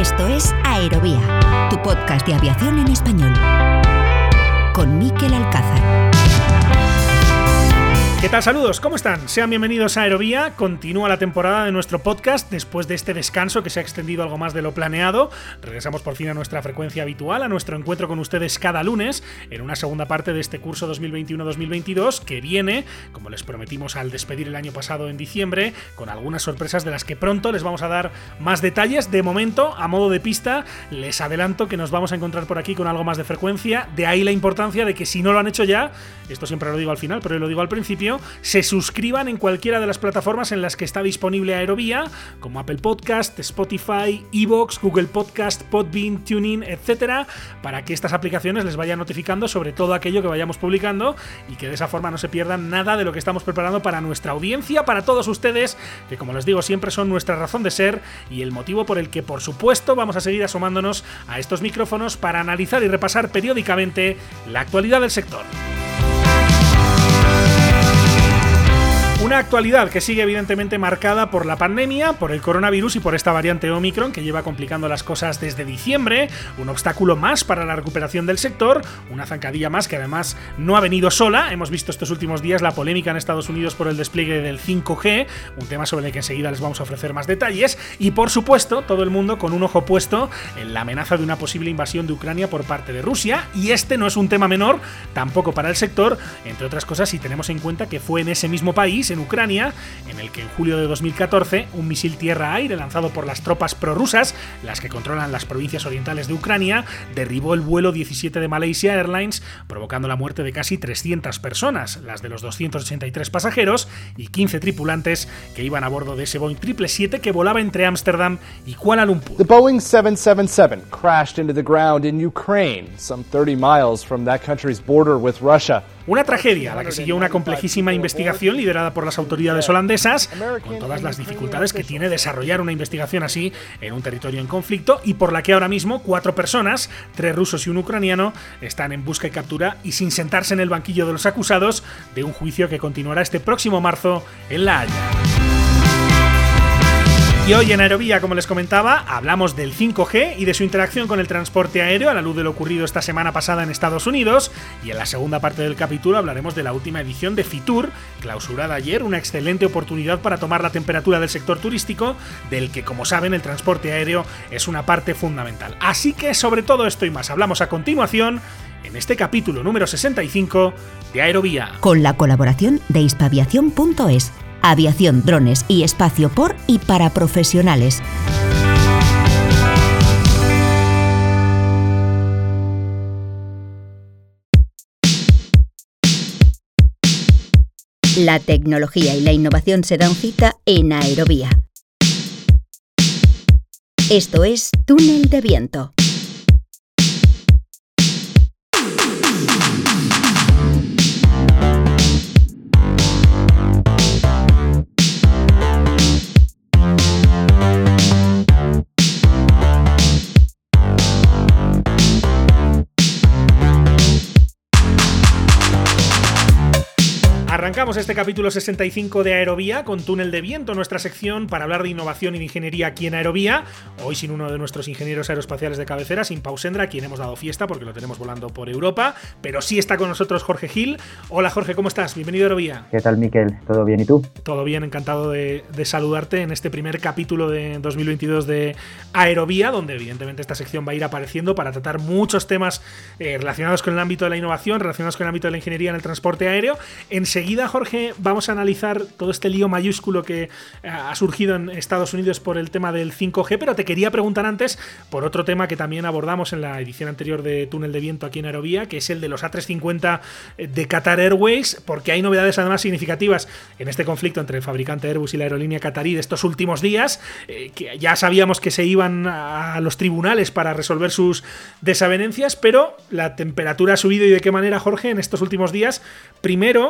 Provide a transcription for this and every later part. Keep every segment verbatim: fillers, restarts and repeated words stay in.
Esto es Aerovía, tu podcast de aviación en español, con Mikel Alcázar. ¿Qué tal? Saludos, ¿cómo están? Sean bienvenidos a Aerovía. Continúa la temporada de nuestro podcast después de este descanso que se ha extendido algo más de lo planeado. Regresamos por fin a nuestra frecuencia habitual, a nuestro encuentro con ustedes cada lunes, en una segunda parte de este curso dos mil veintiuno dos mil veintidós que viene, como les prometimos al despedir el año pasado en diciembre, con algunas sorpresas de las que pronto les vamos a dar más detalles. De momento, a modo de pista, les adelanto que nos vamos a encontrar por aquí con algo más de frecuencia. De ahí la importancia de que, si no lo han hecho ya, esto siempre lo digo al final, pero hoy lo digo al principio, se suscriban en cualquiera de las plataformas en las que está disponible Aerovía, como Apple Podcast, Spotify, iVoox, Google Podcast, Podbean, TuneIn, etcétera, para que estas aplicaciones les vayan notificando sobre todo aquello que vayamos publicando y que de esa forma no se pierdan nada de lo que estamos preparando para nuestra audiencia, para todos ustedes, que como les digo siempre son nuestra razón de ser y el motivo por el que por supuesto vamos a seguir asomándonos a estos micrófonos para analizar y repasar periódicamente la actualidad del sector. Una actualidad que sigue evidentemente marcada por la pandemia, por el coronavirus y por esta variante Omicron que lleva complicando las cosas desde diciembre, un obstáculo más para la recuperación del sector, una zancadilla más que además no ha venido sola. Hemos visto estos últimos días la polémica en Estados Unidos por el despliegue del cinco G, un tema sobre el que enseguida les vamos a ofrecer más detalles, y por supuesto todo el mundo con un ojo puesto en la amenaza de una posible invasión de Ucrania por parte de Rusia, y este no es un tema menor tampoco para el sector, entre otras cosas si tenemos en cuenta que fue en ese mismo país, en Ucrania, en el que en julio de dos mil catorce un misil tierra-aire lanzado por las tropas prorrusas, las que controlan las provincias orientales de Ucrania, derribó el vuelo diecisiete de Malaysia Airlines, provocando la muerte de casi trescientas personas, las de los doscientos ochenta y tres pasajeros y quince tripulantes que iban a bordo de ese Boeing siete siete siete que volaba entre Ámsterdam y Kuala Lumpur. The Boeing seven seven seven crashed into the ground in Ukraine, some thirty miles from that country's border with Russia. Una tragedia a la que siguió una complejísima investigación liderada por las autoridades holandesas, con todas las dificultades que tiene desarrollar una investigación así en un territorio en conflicto, y por la que ahora mismo cuatro personas, tres rusos y un ucraniano, están en busca y captura y sin sentarse en el banquillo de los acusados de un juicio que continuará este próximo marzo en La Haya. Y hoy en Aerovía, como les comentaba, hablamos del cinco G y de su interacción con el transporte aéreo a la luz de lo ocurrido esta semana pasada en Estados Unidos, y en la segunda parte del capítulo hablaremos de la última edición de Fitur, clausurada ayer, una excelente oportunidad para tomar la temperatura del sector turístico, del que, como saben, el transporte aéreo es una parte fundamental. Así que sobre todo esto y más hablamos a continuación en este capítulo número sesenta y cinco de Aerovía. Con la colaboración de hispaviación punto es. Aviación, drones y espacio por y para profesionales. La tecnología y la innovación se dan cita en Aerovía. Esto es Túnel de Viento. Arrancamos este capítulo sesenta y cinco de Aerovía con Túnel de Viento, nuestra sección para hablar de innovación y de ingeniería aquí en Aerovía. Hoy sin uno de nuestros ingenieros aeroespaciales de cabecera, sin Pau Sendra, a quien hemos dado fiesta porque lo tenemos volando por Europa, pero sí está con nosotros Jorge Gil. Hola Jorge, ¿cómo estás? Bienvenido a Aerovía. ¿Qué tal, Mikel? ¿Todo bien? ¿Y tú? Todo bien, encantado de, de saludarte en este primer capítulo de dos mil veintidós de Aerovía, donde evidentemente esta sección va a ir apareciendo para tratar muchos temas eh, relacionados con el ámbito de la innovación, relacionados con el ámbito de la ingeniería en el transporte aéreo. Enseguida, Jorge, vamos a analizar todo este lío mayúsculo que ha surgido en Estados Unidos por el tema del cinco G, pero te quería preguntar antes por otro tema que también abordamos en la edición anterior de Túnel de Viento aquí en Aerovía, que es el de los A trescientos cincuenta de Qatar Airways, porque hay novedades además significativas en este conflicto entre el fabricante Airbus y la aerolínea qatarí de estos últimos días, eh, que ya sabíamos que se iban a los tribunales para resolver sus desavenencias, pero la temperatura ha subido, y de qué manera, Jorge, en estos últimos días. Primero,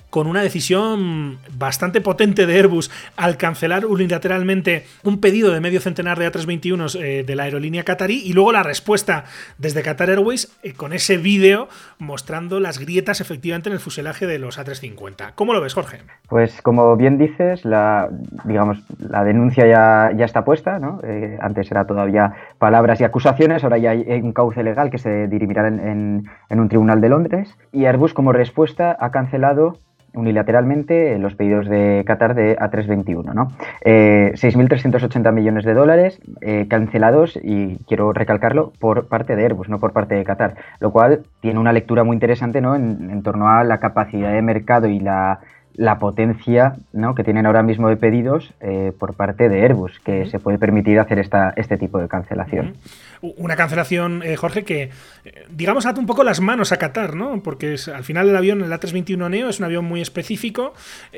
con una decisión bastante potente de Airbus al cancelar unilateralmente un pedido de medio centenar de A trescientos veintiuno eh, de la aerolínea qatarí, y luego la respuesta desde Qatar Airways eh, con ese vídeo mostrando las grietas efectivamente en el fuselaje de los A trescientos cincuenta. ¿Cómo lo ves, Jorge? Pues como bien dices, la, digamos, la denuncia ya, ya está puesta, ¿no? Eh, antes era todavía palabras y acusaciones, ahora ya hay un cauce legal que se dirimirá en, en, en un tribunal de Londres, y Airbus como respuesta ha cancelado unilateralmente los pedidos de Qatar de A trescientos veintiuno, ¿no? Eh, seis mil trescientos ochenta millones de dólares eh, cancelados, y quiero recalcarlo, por parte de Airbus, no por parte de Qatar, lo cual tiene una lectura muy interesante, ¿no? en, en torno a la capacidad de mercado y la, la potencia, ¿no? que tienen ahora mismo de pedidos eh, por parte de Airbus, que uh-huh. se puede permitir hacer esta, este tipo de cancelación. Uh-huh. Una cancelación, eh, Jorge, que eh, digamos ata un poco las manos a Qatar, ¿no? Porque es, al final el avión, el A trescientos veintiuno neo, es un avión muy específico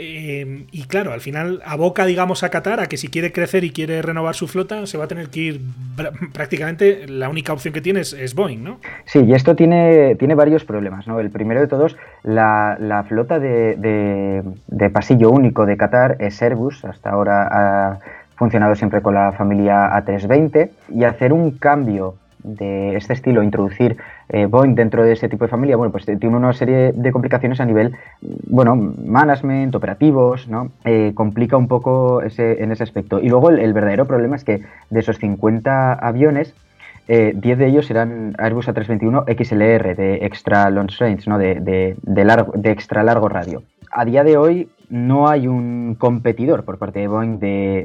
eh, y claro, al final aboca, digamos, a Qatar a que si quiere crecer y quiere renovar su flota, se va a tener que ir, prácticamente la única opción que tiene es, es Boeing, ¿no? Sí, y esto tiene, tiene varios problemas, ¿no? El primero de todos, la, la flota de, de, de pasillo único de Qatar es Airbus, hasta ahora ha funcionado siempre con la familia A trescientos veinte, y hacer un cambio de este estilo, introducir eh, Boeing dentro de ese tipo de familia, bueno, pues tiene una serie de complicaciones a nivel, bueno, management, operativos, ¿no? Eh, complica un poco ese, en ese aspecto. Y luego el, el verdadero problema es que de esos cincuenta aviones, eh, diez de ellos serán Airbus A trescientos veintiuno X L R, de extra long range, ¿no? de, de, de, largo, de extra largo radio. A día de hoy no hay un competidor por parte de Boeing de,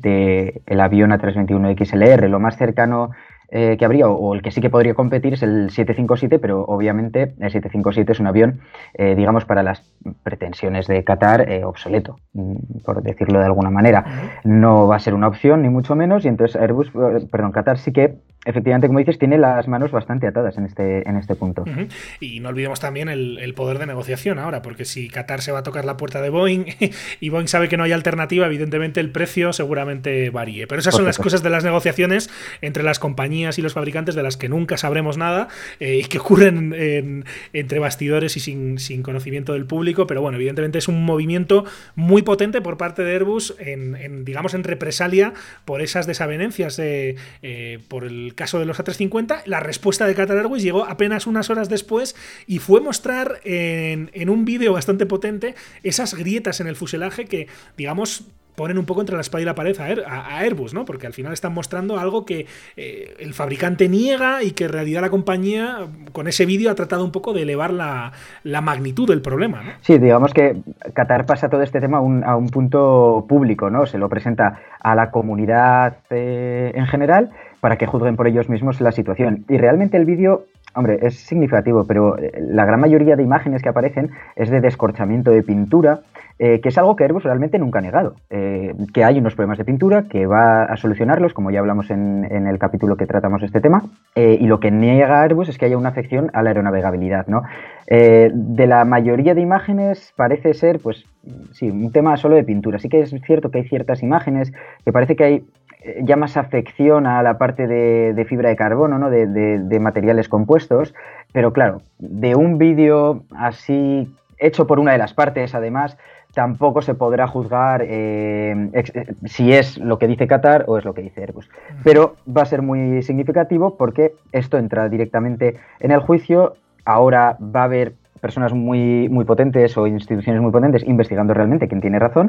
de el avión A trescientos veintiuno X L R. Lo más cercano eh, que habría, o, o el que sí que podría competir, es el siete cinco siete, pero obviamente el siete cinco siete es un avión, eh, digamos, para las pretensiones de Qatar, eh, obsoleto, por decirlo de alguna manera. No va a ser una opción, ni mucho menos, y entonces Airbus, perdón, Qatar sí que, efectivamente, como dices, tiene las manos bastante atadas en este, en este punto. Uh-huh. Y no olvidemos también el, el poder de negociación ahora, porque si Qatar se va a tocar la puerta de Boeing y Boeing sabe que no hay alternativa, evidentemente el precio seguramente varíe. Pero esas son las cosas de las negociaciones entre las compañías y los fabricantes, de las que nunca sabremos nada eh, y que ocurren en, entre bastidores y sin, sin conocimiento del público. Pero bueno, evidentemente es un movimiento muy potente por parte de Airbus en, en digamos, en represalia por esas desavenencias de, eh, por el caso de los A trescientos cincuenta. La respuesta de Qatar Airways llegó apenas unas horas después y fue mostrar en, en un vídeo bastante potente esas grietas en el fuselaje que, digamos, ponen un poco entre la espada y la pared a, Air, a, a Airbus, ¿no? Porque al final están mostrando algo que eh, el fabricante niega y que en realidad la compañía, con ese vídeo, ha tratado un poco de elevar la, la magnitud del problema, ¿no? Sí, digamos que Qatar pasa todo este tema a un, a un punto público, ¿no? Se lo presenta a la comunidad eh, en general para que juzguen por ellos mismos la situación. Y realmente el vídeo, hombre, es significativo, pero la gran mayoría de imágenes que aparecen es de descorchamiento de pintura, eh, que es algo que Airbus realmente nunca ha negado. Eh, que hay unos problemas de pintura, que va a solucionarlos, como ya hablamos en, en el capítulo que tratamos de este tema, eh, y lo que niega Airbus es que haya una afección a la aeronavegabilidad, ¿no? Eh, de la mayoría de imágenes parece ser, pues, sí, un tema solo de pintura. Sí que es cierto que hay ciertas imágenes que parece que hay ya más afección a la parte de, de fibra de carbono, ¿no? de, de, de materiales compuestos, pero claro, de un vídeo así hecho por una de las partes, además, tampoco se podrá juzgar eh, ex, si es lo que dice Qatar o es lo que dice Airbus. Pero va a ser muy significativo porque esto entra directamente en el juicio. Ahora va a haber personas muy, muy potentes o instituciones muy potentes investigando realmente quién tiene razón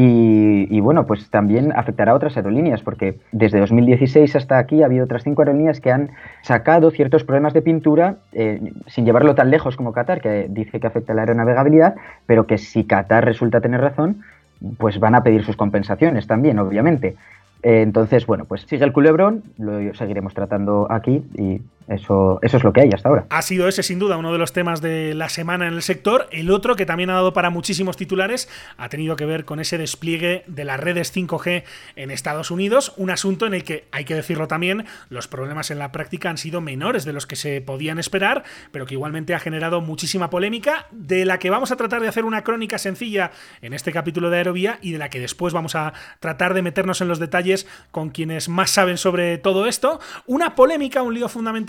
y, y bueno, pues también afectará a otras aerolíneas, porque desde dos mil dieciséis hasta aquí ha habido otras cinco aerolíneas que han sacado ciertos problemas de pintura eh, sin llevarlo tan lejos como Qatar, que dice que afecta a la aeronavegabilidad, pero que si Qatar resulta tener razón, pues van a pedir sus compensaciones también, obviamente. Eh, entonces, bueno, pues sigue el culebrón, lo seguiremos tratando aquí y eso, eso es lo que hay hasta ahora. Ha sido ese, sin duda, uno de los temas de la semana en el sector. El otro, que también ha dado para muchísimos titulares, ha tenido que ver con ese despliegue de las redes cinco G en Estados Unidos, un asunto en el que, hay que decirlo también, los problemas en la práctica han sido menores de los que se podían esperar, pero que igualmente ha generado muchísima polémica, de la que vamos a tratar de hacer una crónica sencilla en este capítulo de Aerovía y de la que después vamos a tratar de meternos en los detalles con quienes más saben sobre todo esto. Una polémica, un lío fundamental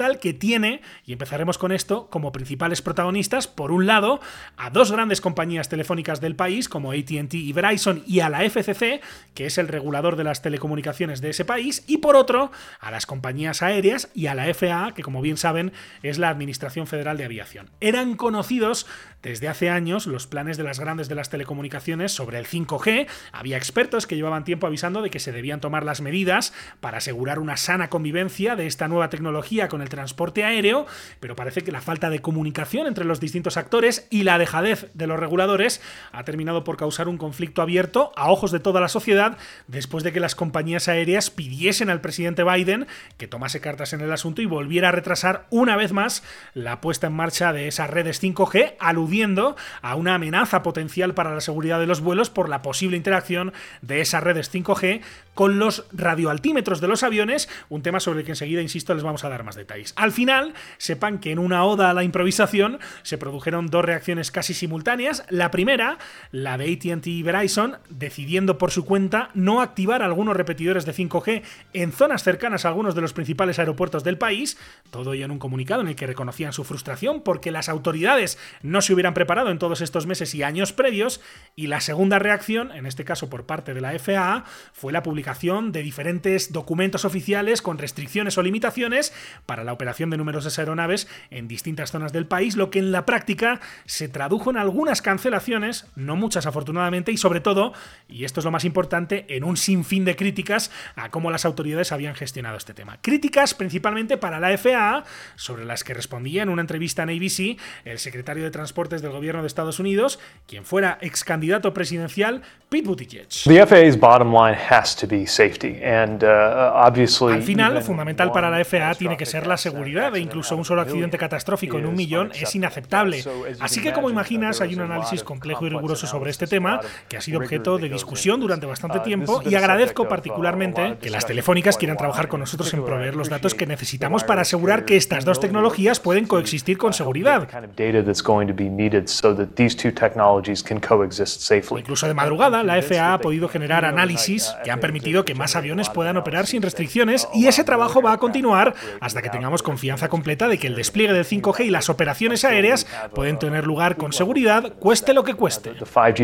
fundamental que tiene, y empezaremos con esto, como principales protagonistas, por un lado, a dos grandes compañías telefónicas del país, como A T and T y Verizon, y a la F C C, que es el regulador de las telecomunicaciones de ese país, y por otro, a las compañías aéreas y a la F A A, que como bien saben, es la Administración Federal de Aviación. Eran conocidos desde hace años los planes de las grandes de las telecomunicaciones sobre el cinco G. Había expertos que llevaban tiempo avisando de que se debían tomar las medidas para asegurar una sana convivencia de esta nueva tecnología con el transporte aéreo, pero parece que la falta de comunicación entre los distintos actores y la dejadez de los reguladores ha terminado por causar un conflicto abierto a ojos de toda la sociedad después de que las compañías aéreas pidiesen al presidente Biden que tomase cartas en el asunto y volviera a retrasar una vez más la puesta en marcha de esas redes cinco G, aludiendo a una amenaza potencial para la seguridad de los vuelos por la posible interacción de esas redes cinco G con los radioaltímetros de los aviones, un tema sobre el que enseguida, insisto, les vamos a dar más detalles. Al final, sepan que en una oda a la improvisación se produjeron dos reacciones casi simultáneas. La primera, la de A T and T y Verizon, decidiendo por su cuenta no activar algunos repetidores de cinco G en zonas cercanas a algunos de los principales aeropuertos del país, todo ello en un comunicado en el que reconocían su frustración porque las autoridades no se hubieran preparado en todos estos meses y años previos. Y la segunda reacción, en este caso por parte de la F A A, fue la publicación de diferentes documentos oficiales con restricciones o limitaciones para la operación de numerosas aeronaves en distintas zonas del país, lo que en la práctica se tradujo en algunas cancelaciones, no muchas afortunadamente, y sobre todo, y esto es lo más importante, en un sinfín de críticas a cómo las autoridades habían gestionado este tema. Críticas principalmente para la F A A, sobre las que respondía en una entrevista en A B C el secretario de Transportes del gobierno de Estados Unidos, quien fuera ex candidato presidencial, Pete Buttigieg. The F A A's bottom line has to be safety, and uh, obviously. Al final, lo fundamental para la F A A tiene que ser la seguridad, e incluso un solo accidente catastrófico en un millón es inaceptable. Así que, como imaginas, hay un análisis complejo y riguroso sobre este tema que ha sido objeto de discusión durante bastante tiempo, y agradezco particularmente que las telefónicas quieran trabajar con nosotros en proveer los datos que necesitamos para asegurar que estas dos tecnologías pueden coexistir con seguridad. Incluso de madrugada, la F A A ha podido generar análisis que han permitido que más aviones puedan operar sin restricciones, y ese trabajo va a continuar hasta que tengamos confianza completa de que el despliegue del cinco G y las operaciones aéreas pueden tener lugar con seguridad, cueste lo que cueste.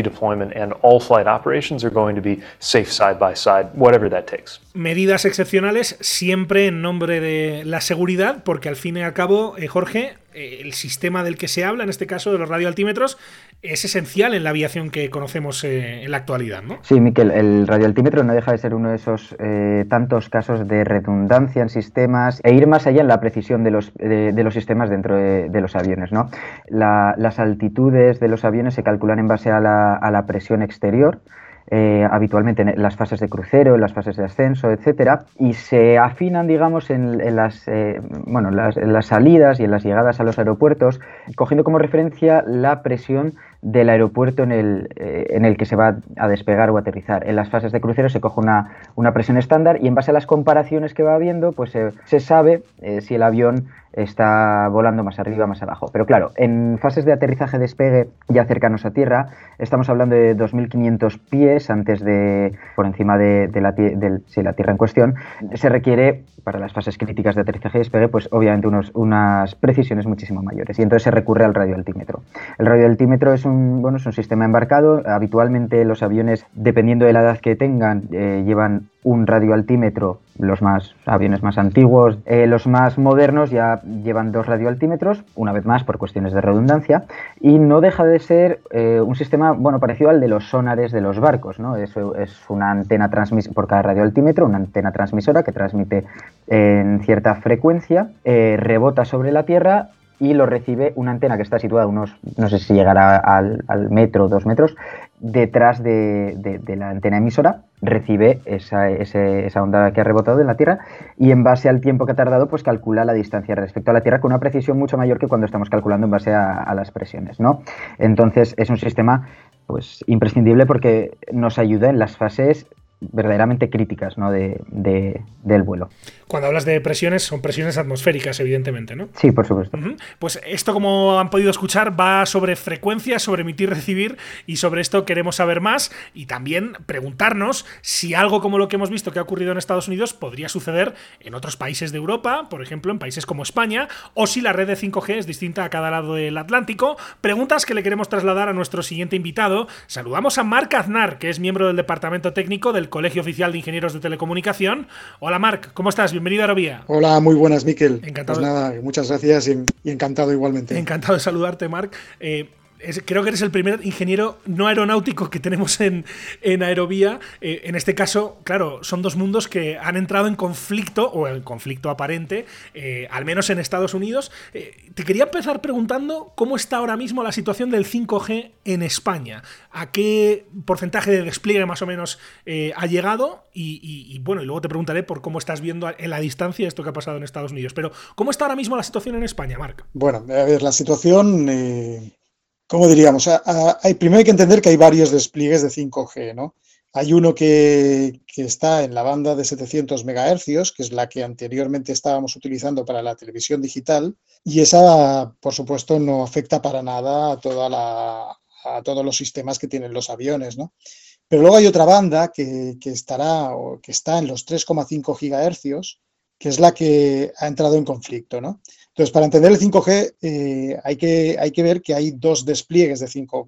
Medidas excepcionales siempre en nombre de la seguridad, porque al fin y al cabo, eh, Jorge, eh, el sistema del que se habla, en este caso de los radioaltímetros, es esencial en la aviación que conocemos eh, en la actualidad, ¿no? Sí, Miquel, el radioaltímetro no deja de ser uno de esos eh, tantos casos de redundancia en sistemas e ir más allá en la precisión de los, de, de los sistemas dentro de, de los aviones, ¿no? La, las altitudes de los aviones se calculan en base a la, a la presión exterior, Eh, habitualmente en las fases de crucero, en las fases de ascenso, etcétera, y se afinan, digamos, en, en, las, eh, bueno, las, en las salidas y en las llegadas a los aeropuertos, cogiendo como referencia la presión del aeropuerto en el, eh, en el que se va a despegar o aterrizar. En las fases de crucero se coge una, una presión estándar, y en base a las comparaciones que va habiendo, pues eh, se sabe eh, si el avión está volando más arriba o más abajo. Pero claro, en fases de aterrizaje-despegue ya cercanos a tierra, estamos hablando de dos mil quinientos pies antes de, por encima de, de, la, de sí, la tierra en cuestión. Se requiere, para las fases críticas de aterrizaje-despegue, pues obviamente unos, unas precisiones muchísimo mayores, y entonces se recurre al radioaltímetro. El radioaltímetro es un, bueno, es un sistema embarcado. Habitualmente los aviones, dependiendo de la edad que tengan, eh, llevan un radioaltímetro, los más aviones más antiguos. Eh, los más modernos ya llevan dos radioaltímetros, una vez más por cuestiones de redundancia, y no deja de ser eh, un sistema, bueno, parecido al de los sonares de los barcos, ¿no? Eso es una antena transmisora por cada radioaltímetro, una antena transmisora que transmite en cierta frecuencia, eh, rebota sobre la Tierra y lo recibe una antena que está situada unos, no sé si llegará al, al metro, dos metros, detrás de, de, de la antena emisora, recibe esa, ese, esa onda que ha rebotado en la Tierra, y en base al tiempo que ha tardado, pues calcula la distancia respecto a la Tierra con una precisión mucho mayor que cuando estamos calculando en base a, a las presiones, ¿no? Entonces es un sistema pues imprescindible porque nos ayuda en las fases verdaderamente críticas, ¿no? de, de, del vuelo. Cuando hablas de presiones, son presiones atmosféricas, evidentemente, ¿no? Sí, por supuesto. Uh-huh. Pues esto, como han podido escuchar, va sobre frecuencias, sobre emitir, recibir, y sobre esto queremos saber más y también preguntarnos si algo como lo que hemos visto que ha ocurrido en Estados Unidos podría suceder en otros países de Europa, por ejemplo, en países como España, o si la red de cinco G es distinta a cada lado del Atlántico. Preguntas que le queremos trasladar a nuestro siguiente invitado. Saludamos a Marc Aznar, que es miembro del Departamento Técnico del Colegio Oficial de Ingenieros de Telecomunicación. Hola Marc, ¿cómo estás? Bienvenido a Aerovía. Hola, muy buenas, Miquel. Encantado. Pues nada, muchas gracias y, y encantado igualmente. Encantado de saludarte, Marc. Eh, Es, creo que eres el primer ingeniero no aeronáutico que tenemos en, en Aerovía. Eh, en este caso, claro, son dos mundos que han entrado en conflicto, o en conflicto aparente, eh, al menos en Estados Unidos. Eh, te quería empezar preguntando cómo está ahora mismo la situación del cinco G en España. ¿A qué porcentaje de despliegue más o menos eh, ha llegado? Y, y, y bueno, y luego te preguntaré por cómo estás viendo en la distancia esto que ha pasado en Estados Unidos. Pero, ¿cómo está ahora mismo la situación en España, Marc? Bueno, a ver, la situación... Eh... ¿Cómo diríamos? Hay, primero hay que entender que hay varios despliegues de cinco G, ¿no? Hay uno que, que está en la banda de setecientos megahercios, que es la que anteriormente estábamos utilizando para la televisión digital, y esa, por supuesto, no afecta para nada a, toda la, a todos los sistemas que tienen los aviones, ¿no? Pero luego hay otra banda que, que, estará, o que está en los tres coma cinco gigahercios, que es la que ha entrado en conflicto, ¿no? Entonces, para entender el cinco G eh, hay, que, hay que ver que hay dos despliegues de cinco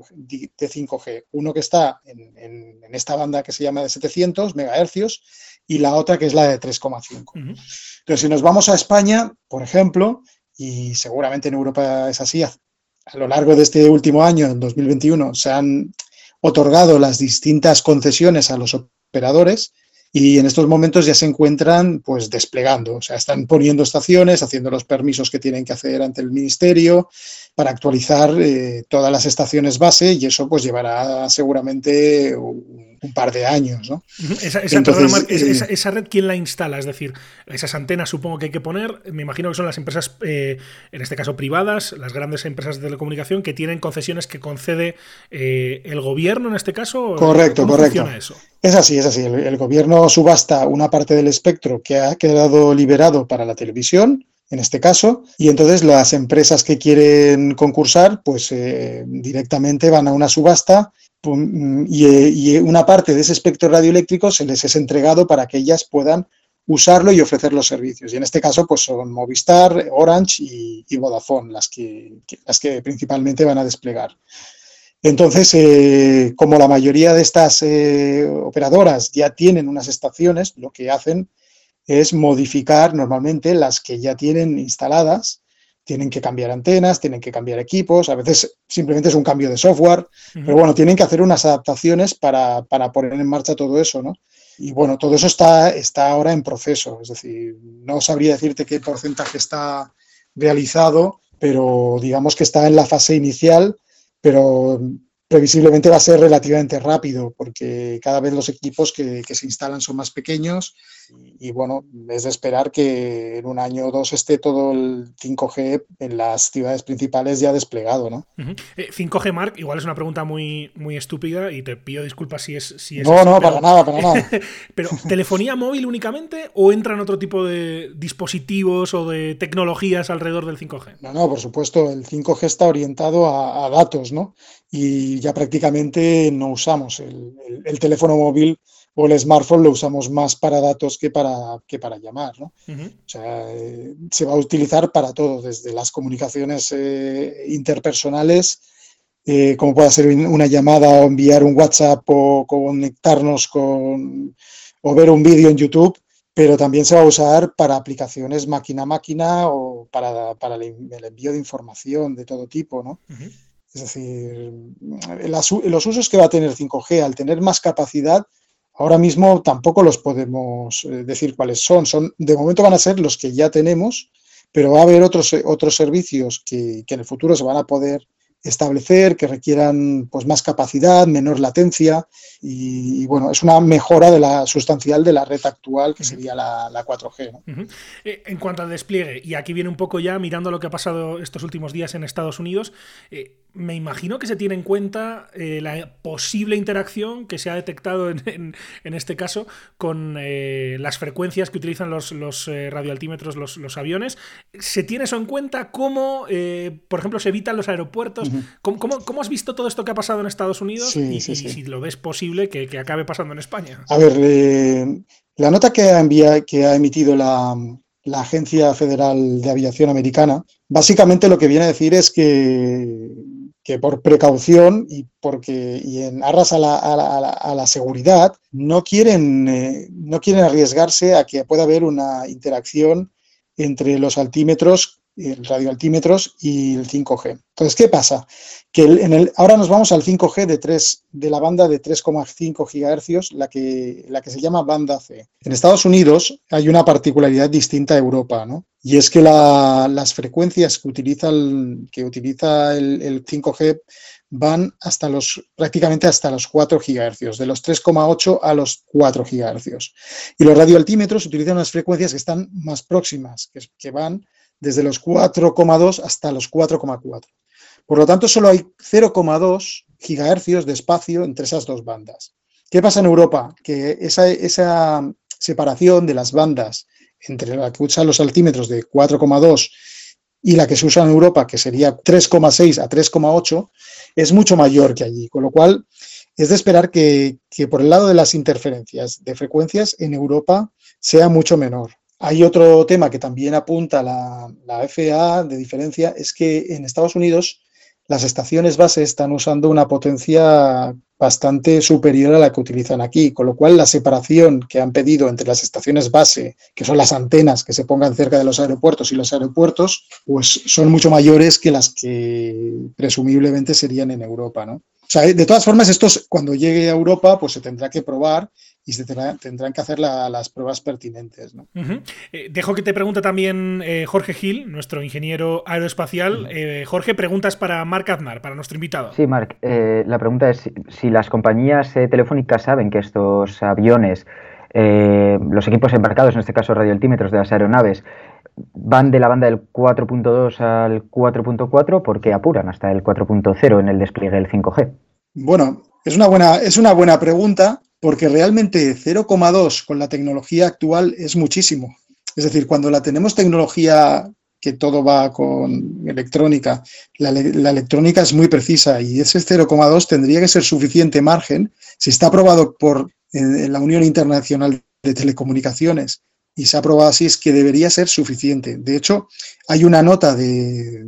G. Uno que está en, en, en esta banda que se llama de setecientos megahercios y la otra que es la de tres coma cinco. Uh-huh. Entonces, si nos vamos a España, por ejemplo, y seguramente en Europa es así, a, a lo largo de este último año, en dos mil veintiuno, se han otorgado las distintas concesiones a los operadores. Y en estos momentos ya se encuentran pues desplegando, o sea, están poniendo estaciones, haciendo los permisos que tienen que hacer ante el ministerio para actualizar eh, todas las estaciones base y eso pues llevará seguramente un, un par de años, ¿no? Esa, esa, Entonces, perdona, Marc, eh, esa, esa red, ¿quién la instala? Es decir, esas antenas supongo que hay que poner, me imagino que son las empresas, eh, en este caso privadas, las grandes empresas de telecomunicación que tienen concesiones que concede eh, el gobierno en este caso. Correcto, ¿Cómo correcto. funciona eso? Es así, es así. El, el gobierno subasta una parte del espectro que ha quedado liberado para la televisión, en este caso, y entonces las empresas que quieren concursar, pues eh, directamente van a una subasta y, y una parte de ese espectro radioeléctrico se les es entregado para que ellas puedan usarlo y ofrecer los servicios. Y en este caso, pues son Movistar, Orange y, y Vodafone las que, que, las que principalmente van a desplegar. Entonces, eh, como la mayoría de estas eh, operadoras ya tienen unas estaciones, lo que hacen es modificar normalmente las que ya tienen instaladas. Tienen que cambiar antenas, tienen que cambiar equipos, a veces simplemente es un cambio de software, uh-huh. Pero bueno, tienen que hacer unas adaptaciones para, para poner en marcha todo eso, ¿no? Y bueno, todo eso está, está ahora en proceso, es decir, no sabría decirte qué porcentaje está realizado, pero digamos que está en la fase inicial, pero previsiblemente va a ser relativamente rápido porque cada vez los equipos que, que se instalan son más pequeños y, y bueno, es de esperar que en un año o dos esté todo el cinco G en las ciudades principales ya desplegado, ¿no? Uh-huh. eh, cinco G, Marc, igual es una pregunta muy, muy estúpida y te pido disculpas si es, si es No, así, no, pero, para nada, para nada. Pero, ¿telefonía móvil únicamente o entran otro tipo de dispositivos o de tecnologías alrededor del cinco G? No, no, por supuesto, el cinco G está orientado a, a datos, ¿no? Y ya prácticamente no usamos el, el, el teléfono móvil o el smartphone, lo usamos más para datos que para, que para llamar, ¿no? Uh-huh. O sea, eh, se va a utilizar para todo, desde las comunicaciones eh, interpersonales, eh, como pueda ser una llamada o enviar un WhatsApp o conectarnos con o ver un vídeo en YouTube, pero también se va a usar para aplicaciones máquina a máquina o para, para el, el envío de información de todo tipo, ¿no? Uh-huh. Es decir, las, los usos que va a tener cinco G, al tener más capacidad, ahora mismo tampoco los podemos decir cuáles son. son. De momento van a ser los que ya tenemos, pero va a haber otros, otros servicios que, que en el futuro se van a poder establecer, que requieran pues, más capacidad, menor latencia y, y bueno, es una mejora de la sustancial de la red actual que sería la, la cuatro G, ¿no? Uh-huh. Eh, en cuanto al despliegue, y aquí viene un poco ya mirando lo que ha pasado estos últimos días en Estados Unidos, eh, me imagino que se tiene en cuenta eh, la posible interacción que se ha detectado en, en, en este caso con eh, las frecuencias que utilizan los, los eh, radioaltímetros, los, los aviones. ¿Se tiene eso en cuenta? ¿Cómo, eh, por ejemplo, se evitan los aeropuertos? Uh-huh. ¿Cómo, cómo, ¿Cómo has visto todo esto que ha pasado en Estados Unidos? Sí, y, sí, y sí. si lo ves posible que, que acabe pasando en España. A ver, eh, la nota que ha, enviado, que ha emitido la... la Agencia Federal de Aviación Americana, básicamente lo que viene a decir es que, que por precaución y porque y en aras a la, a la, a la seguridad no quieren, eh, no quieren arriesgarse a que pueda haber una interacción entre los altímetros, el radioaltímetros y el cinco G. Entonces, ¿qué pasa? Que el, en el, ahora nos vamos al cinco G de, tres, de la banda de tres coma cinco gigahercios, la que, la que se llama banda C. En Estados Unidos hay una particularidad distinta a Europa, ¿no? Y es que la, las frecuencias que utiliza el, que utiliza el, el cinco G van hasta los, prácticamente hasta los cuatro gigahercios, de los tres coma ocho a los cuatro gigahercios. Y los radioaltímetros utilizan unas frecuencias que están más próximas, que, que van desde los cuatro coma dos hasta los cuatro coma cuatro. Por lo tanto, solo hay cero coma dos gigahercios de espacio entre esas dos bandas. ¿Qué pasa en Europa? Que esa, esa separación de las bandas entre la que usan los altímetros de cuatro coma dos y la que se usa en Europa, que sería tres coma seis a tres coma ocho, es mucho mayor que allí, con lo cual es de esperar que, que por el lado de las interferencias de frecuencias en Europa sea mucho menor. Hay otro tema que también apunta la, la F A A de diferencia, es que en Estados Unidos las estaciones base están usando una potencia bastante superior a la que utilizan aquí, con lo cual la separación que han pedido entre las estaciones base, que son las antenas que se pongan cerca de los aeropuertos, y los aeropuertos, pues son mucho mayores que las que presumiblemente serían en Europa, ¿no? O sea, de todas formas, esto cuando llegue a Europa, pues se tendrá que probar y se tendrá, tendrán que hacer la, las pruebas pertinentes, ¿no? Uh-huh. Eh, dejo que te pregunte también eh, Jorge Gil, nuestro ingeniero aeroespacial. Uh-huh. Eh, Jorge, preguntas para Marc Aznar, para nuestro invitado. Sí, Marc, eh, la pregunta es si, si las compañías eh, telefónicas saben que estos aviones, eh, los equipos embarcados, en este caso radioaltímetros de las aeronaves, van de la banda del cuatro punto dos al cuatro punto cuatro, ¿por qué apuran hasta el cuatro punto cero en el despliegue del cinco G? Bueno, es una buena, es una buena pregunta, porque realmente cero coma dos con la tecnología actual es muchísimo. Es decir, cuando la tenemos tecnología que todo va con electrónica, la, la electrónica es muy precisa y ese cero coma dos tendría que ser suficiente margen. Si está aprobado por eh, la Unión Internacional de Telecomunicaciones y se ha aprobado así, es que debería ser suficiente. De hecho, hay una nota de,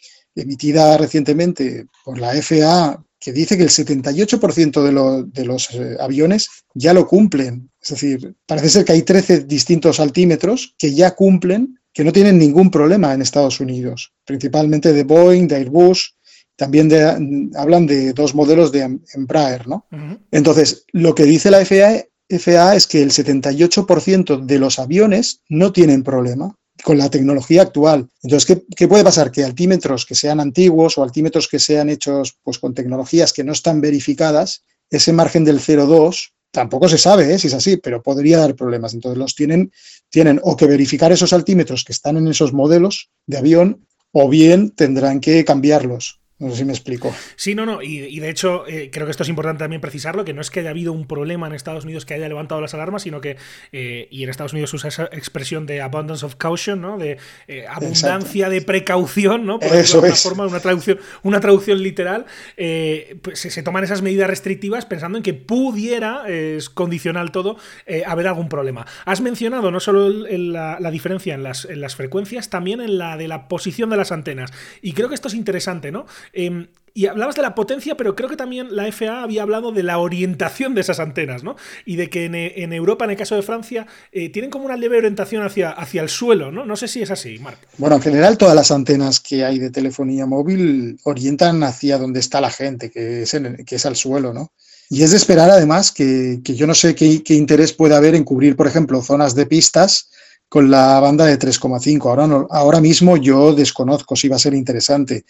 emitida recientemente por la F A A que dice que el setenta y ocho por ciento de, lo, de los eh, aviones ya lo cumplen. Es decir, parece ser que hay trece distintos altímetros que ya cumplen, que no tienen ningún problema en Estados Unidos, principalmente de Boeing, de Airbus, también de, hablan de dos modelos de Embraer, ¿no? Uh-huh. Entonces, lo que dice la F A A, F A A es que el setenta y ocho por ciento de los aviones no tienen problema con la tecnología actual. Entonces, ¿qué, qué puede pasar? Que altímetros que sean antiguos o altímetros que sean hechos pues, con tecnologías que no están verificadas, ese margen del cero coma dos tampoco se sabe ¿eh? si es así, pero podría dar problemas. Entonces, los tienen, tienen o que verificar esos altímetros que están en esos modelos de avión o bien tendrán que cambiarlos. No sé si me explico. Sí, no, no, y, y de hecho eh, creo que esto es importante también precisarlo, que no es que haya habido un problema en Estados Unidos que haya levantado las alarmas, sino que, eh, y en Estados Unidos usa esa expresión de abundance of caution, ¿no? De eh, abundancia Exacto. de precaución, ¿no? Por decirlo de alguna forma, una traducción, una traducción literal, eh, pues se, se toman esas medidas restrictivas pensando en que pudiera, eh, es condicional todo, eh, haber algún problema. Has mencionado no solo el, el, la, la diferencia en las, en las frecuencias, también en la de la posición de las antenas, y creo que esto es interesante, ¿no? Eh, y hablabas de la potencia, pero creo que también la F A A había hablado de la orientación de esas antenas, ¿no? Y de que en, en Europa, en el caso de Francia, eh, tienen como una leve orientación hacia, hacia el suelo, ¿no? No sé si es así, Marc. Bueno, en general todas las antenas que hay de telefonía móvil orientan hacia donde está la gente, que es, en el, que es al suelo, ¿no? Y es de esperar, además, que, que yo no sé qué, qué interés puede haber en cubrir, por ejemplo, zonas de pistas con la banda de tres coma cinco. Ahora, no, ahora mismo yo desconozco si va a ser interesante.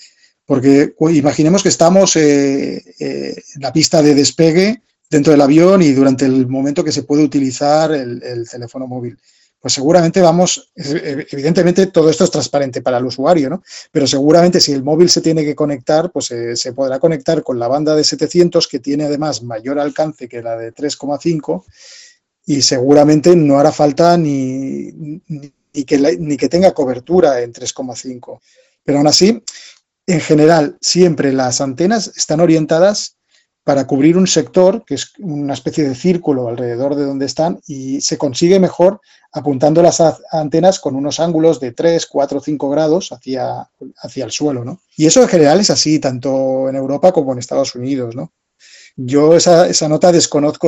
Porque imaginemos que estamos eh, eh, en la pista de despegue dentro del avión y durante el momento que se puede utilizar el, el teléfono móvil. Pues seguramente vamos, evidentemente todo esto es transparente para el usuario, ¿no? Pero seguramente si el móvil se tiene que conectar, pues eh, se podrá conectar con la banda de setecientos, que tiene además mayor alcance que la de tres coma cinco, y seguramente no hará falta ni, ni, ni, que, la, ni que tenga cobertura en tres coma cinco. Pero aún así, en general, siempre las antenas están orientadas para cubrir un sector, que es una especie de círculo alrededor de donde están, y se consigue mejor apuntando las antenas con unos ángulos de tres, cuatro, cinco grados hacia, hacia el suelo, ¿no? Y eso en general es así, tanto en Europa como en Estados Unidos, ¿no? Yo esa, esa nota desconozco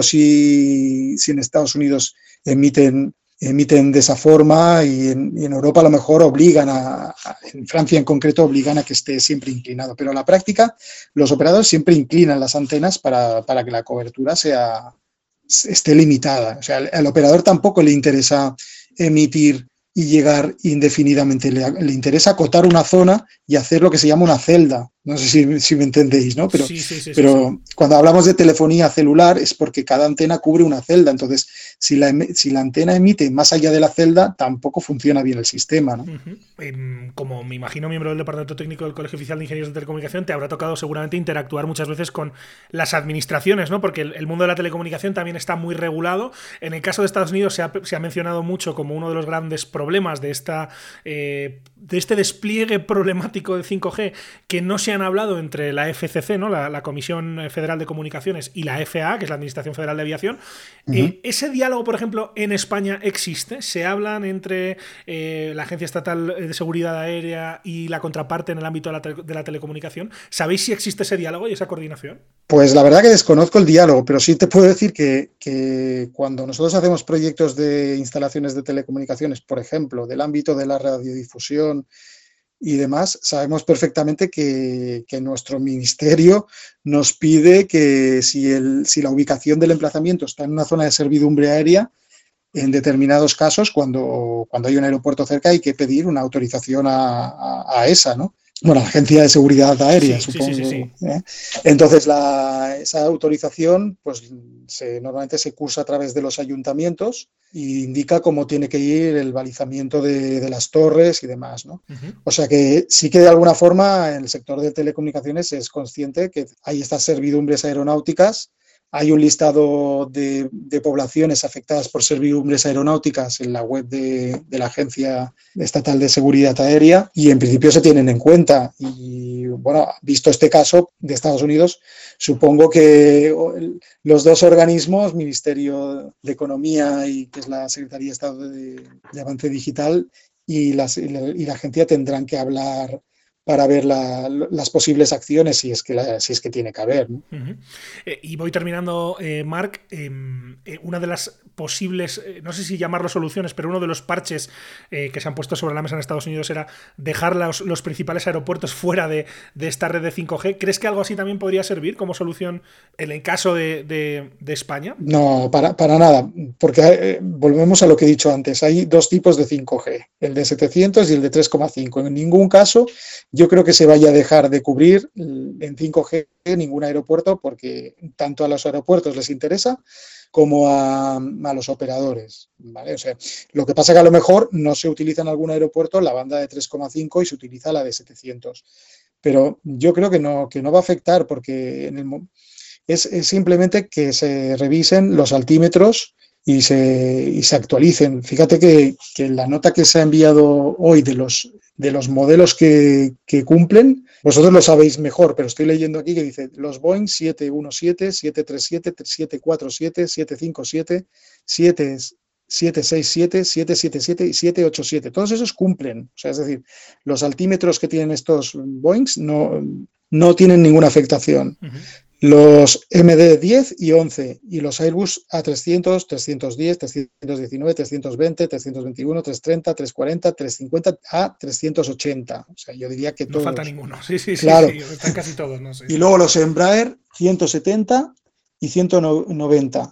si, si en Estados Unidos emiten, emiten de esa forma y en, y en Europa a lo mejor obligan a, a, en Francia en concreto, obligan a que esté siempre inclinado. Pero en la práctica los operadores siempre inclinan las antenas para, para que la cobertura sea, esté limitada. O sea, al, al operador tampoco le interesa emitir y llegar indefinidamente, le, le interesa acotar una zona y hacer lo que se llama una celda. No sé si, si me entendéis, ¿no? Pero, sí, sí, sí, pero sí, sí. Cuando hablamos de telefonía celular es porque cada antena cubre una celda. Entonces, si la, si la antena emite más allá de la celda, tampoco funciona bien el sistema, ¿no? Uh-huh. Eh, como me imagino miembro del Departamento Técnico del Colegio Oficial de Ingenieros de Telecomunicación, te habrá tocado seguramente interactuar muchas veces con las administraciones, ¿no? Porque el, el mundo de la telecomunicación también está muy regulado. En el caso de Estados Unidos se ha, se ha mencionado mucho como uno de los grandes problemas de, esta, eh, de este despliegue problemático de cinco G, que no se han hablado entre la F C C, ¿no? la, la Comisión Federal de Comunicaciones, y la F A A, que es la Administración Federal de Aviación. Uh-huh. Eh, ¿Ese diálogo, por ejemplo, en España existe? ¿Se hablan entre eh, la Agencia Estatal de Seguridad Aérea y la contraparte en el ámbito de la, tele, de la telecomunicación? ¿Sabéis si existe ese diálogo y esa coordinación? Pues la verdad que desconozco el diálogo, pero sí te puedo decir que, que cuando nosotros hacemos proyectos de instalaciones de telecomunicaciones, por ejemplo, del ámbito de la radiodifusión y demás, sabemos perfectamente que, que nuestro ministerio nos pide que si, el, si la ubicación del emplazamiento está en una zona de servidumbre aérea, en determinados casos, cuando, cuando hay un aeropuerto cerca, hay que pedir una autorización a, a, a esa, ¿no? Bueno, la Agencia de Seguridad Aérea, sí, supongo. Sí, sí, sí, sí. ¿eh? Entonces, la, esa autorización, pues se, normalmente se cursa a través de los ayuntamientos y indica cómo tiene que ir el balizamiento de, de las torres y demás, ¿no? Uh-huh. O sea que sí que de alguna forma el sector de telecomunicaciones es consciente que hay estas servidumbres aeronáuticas. Hay un listado de, de poblaciones afectadas por servidumbres aeronáuticas en la web de, de la Agencia Estatal de Seguridad Aérea y en principio se tienen en cuenta. Y bueno, visto este caso de Estados Unidos, supongo que los dos organismos, Ministerio de Economía y que es la Secretaría de Estado de, de Avance Digital y, las, y, la, y la agencia tendrán que hablar para ver la, las posibles acciones si es que, la, si es que tiene que haber, ¿no? Uh-huh. Eh, y voy terminando, eh, Marc. Eh, eh, una de las posibles, eh, no sé si llamarlo soluciones, pero uno de los parches eh, que se han puesto sobre la mesa en Estados Unidos era dejar los, los principales aeropuertos fuera de, de esta red de cinco G. ¿Crees que algo así también podría servir como solución en el caso de, de, de España? No, para, para nada, porque eh, volvemos a lo que he dicho antes. Hay dos tipos de cinco G, el de setecientos y el de tres coma cinco. En ningún caso yo creo que se vaya a dejar de cubrir en cinco G ningún aeropuerto porque tanto a los aeropuertos les interesa como a, a los operadores, ¿vale? O sea, lo que pasa es que a lo mejor no se utiliza en algún aeropuerto la banda de tres coma cinco y se utiliza la de setecientos. Pero yo creo que no, que no va a afectar porque en el, es, es simplemente que se revisen los altímetros y se, y se actualicen. Fíjate que, que la nota que se ha enviado hoy de los, de los modelos que, que cumplen, vosotros lo sabéis mejor, pero estoy leyendo aquí que dice los Boeing siete uno siete, siete tres siete, siete cuatro siete, siete cinco siete, siete seis siete, siete siete siete y siete ocho siete. Todos esos cumplen. O sea, es decir, los altímetros que tienen estos Boeings no, no tienen ninguna afectación. Uh-huh. Los M D diez y once y los Airbus A trescientos, trescientos diez, trescientos diecinueve, trescientos veinte, trescientos veintiuno, trescientos treinta, trescientos cuarenta, trescientos cincuenta a trescientos ochenta. O sea, yo diría que todos. No falta ninguno. Sí, sí, claro. sí, sí, están casi todos. No sé. Y luego los Embraer ciento setenta y ciento noventa.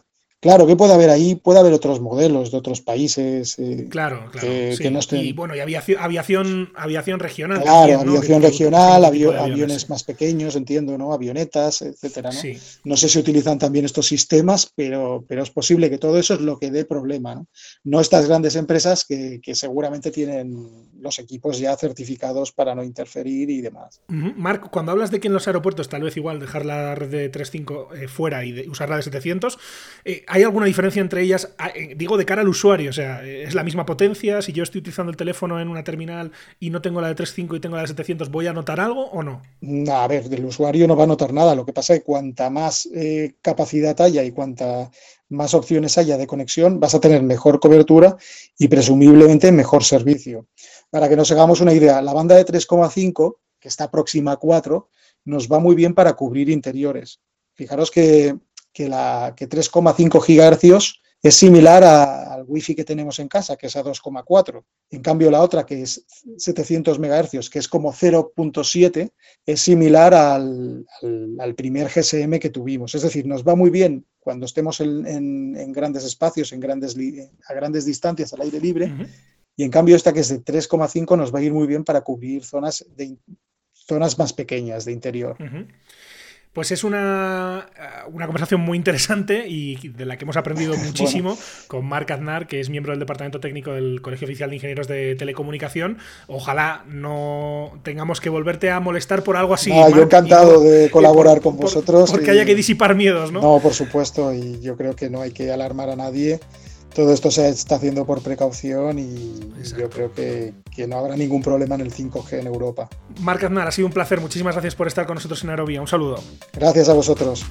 Claro, que puede haber ahí, puede haber otros modelos de otros países. Eh, claro, claro. Que, Sí. que no estén... Y bueno, y aviación, aviación, aviación regional. Claro, también, ¿no? aviación que, regional, que avio, aviones, aviones sí. más pequeños, entiendo, ¿no? Avionetas, etcétera, ¿no? Sí. No sé si utilizan también estos sistemas, pero, pero es posible que todo eso es lo que dé problema, ¿no? No estas grandes empresas que, que seguramente tienen los equipos ya certificados para no interferir y demás. Uh-huh. Marc, cuando hablas de que en los aeropuertos tal vez igual dejar la red de tres punto cinco eh, fuera y de, usar la de setecientos, eh, ¿hay alguna diferencia entre ellas? Eh, digo, de cara al usuario, o sea, ¿es la misma potencia? Si yo estoy utilizando el teléfono en una terminal y no tengo la de tres punto cinco y tengo la de setecientos, ¿voy a notar algo o no? A ver, del usuario no va a notar nada. Lo que pasa es que cuanta más eh, capacidad haya y cuanta más opciones haya de conexión, vas a tener mejor cobertura y presumiblemente mejor servicio. Para que nos hagamos una idea, la banda de tres coma cinco, que está próxima a cuatro, nos va muy bien para cubrir interiores. Fijaros que, que, la, que tres coma cinco gigahercios es similar a, al wifi que tenemos en casa, que es a dos coma cuatro. En cambio, la otra, que es setecientos megahercios, que es como cero punto siete, es similar al, al, al primer G S M que tuvimos. Es decir, nos va muy bien cuando estemos en, en, en grandes espacios, en grandes, a grandes distancias, al aire libre. Uh-huh. Y en cambio, esta que es de tres coma cinco nos va a ir muy bien para cubrir zonas, de, zonas más pequeñas de interior. Uh-huh. Pues es una, una conversación muy interesante y de la que hemos aprendido muchísimo bueno. con Marc Aznar, que es miembro del Departamento Técnico del Colegio Oficial de Ingenieros de Telecomunicación. Ojalá no tengamos que volverte a molestar por algo así. Ah, Marc, yo encantado por, de colaborar por, con vosotros. Por, porque y, haya que disipar miedos, ¿no? No, por supuesto, y yo creo que no hay que alarmar a nadie. Todo esto se está haciendo por precaución y Exacto. yo creo que, que no habrá ningún problema en el cinco G en Europa. Marc Aznar, ha sido un placer. Muchísimas gracias por estar con nosotros en Aerovía. Un saludo. Gracias a vosotros.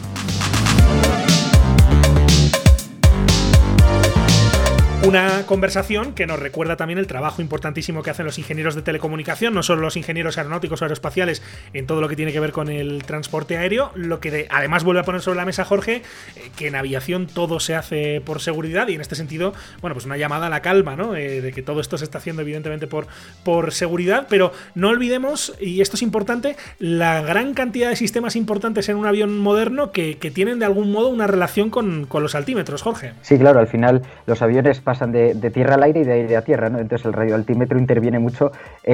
Una conversación que nos recuerda también el trabajo importantísimo que hacen los ingenieros de telecomunicación, no solo los ingenieros aeronáuticos o aeroespaciales en todo lo que tiene que ver con el transporte aéreo, lo que de, además vuelve a poner sobre la mesa Jorge, eh, que en aviación todo se hace por seguridad y en este sentido, bueno, pues una llamada a la calma, ¿no? Eh, de que todo esto se está haciendo evidentemente por, por seguridad, pero no olvidemos, y esto es importante, la gran cantidad de sistemas importantes en un avión moderno que, que tienen de algún modo una relación con, con los altímetros, Jorge. Sí, claro, al final los aviones pasan De, de tierra al aire y de aire a tierra, ¿no? Entonces el radioaltímetro interviene mucho